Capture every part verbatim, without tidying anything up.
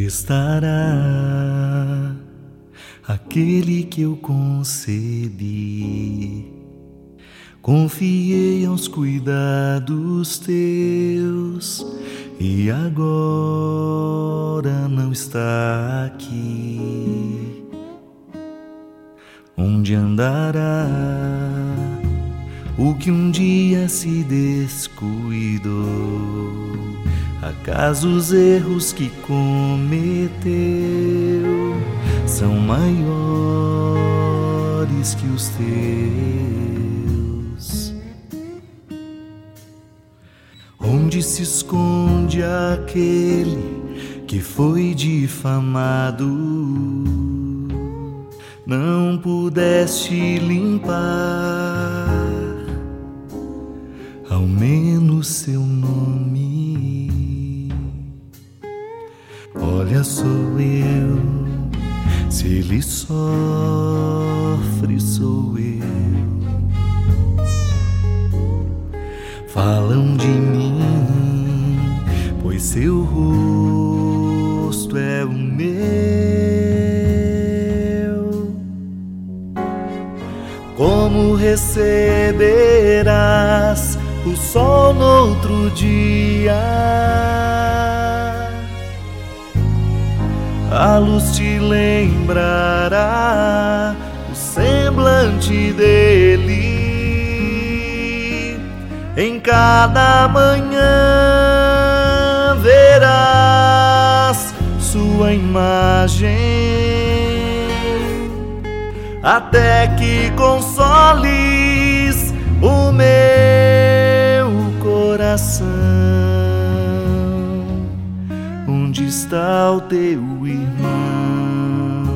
Onde estará aquele que eu concebi? Confiei aos cuidados teus e agora não está aqui. Onde andará o que um dia se descuidou? Acaso os erros que cometeu são maiores que os teus? Onde se esconde aquele que foi difamado? Não pudeste limpar ao menos seu nome. Olha, sou eu, se ele sofre, sou eu. Falam de mim, pois seu rosto é o meu. Como receberás o sol no outro dia? A luz te lembrará o semblante dele. Em cada manhã verás sua imagem, até que consoles o meu coração. Onde está o teu irmão?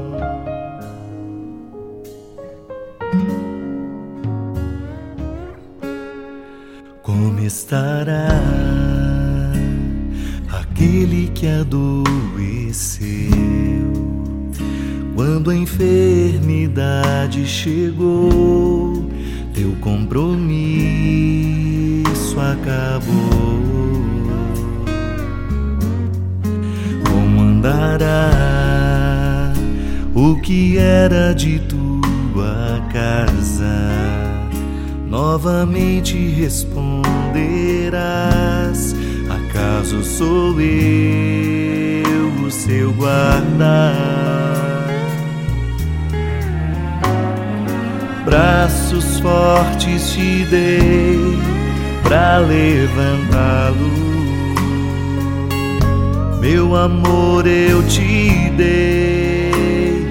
Como estará aquele que adoeceu quando a enfermidade chegou? Teu compromisso acabou. Dará o que era de tua casa, novamente responderás: acaso sou eu o seu guarda? Braços fortes te dei pra levantá-lo. Meu amor eu te dei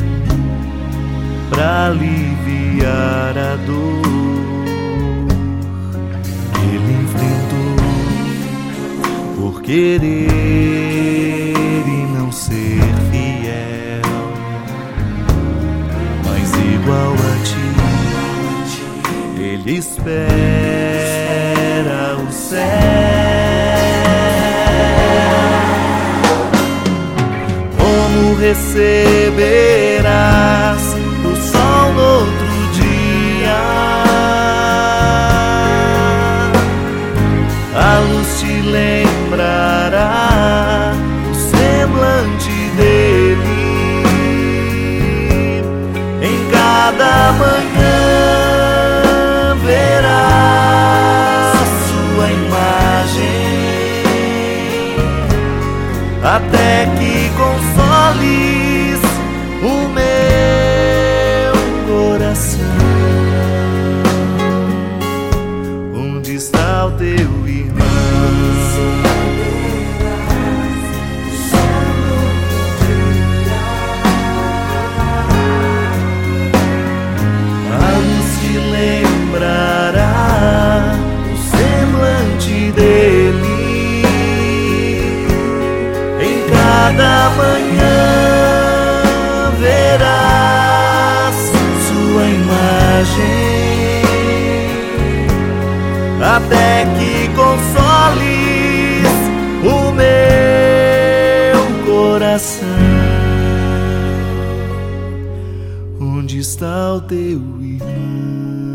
pra aliviar a dor que ele enfrentou por querer e não ser fiel. Mas igual a ti, ele espera o céu. Receberás o sol no outro dia, a luz te lembrará o semblante dele. Em cada manhã verás sua imagem, até que consoles o meu coração. Onde está o teu irmão? A luz te lembrará o semblante dele. Em cada manhã verás sua imagem, até que consoles o meu coração. Onde está o teu irmão?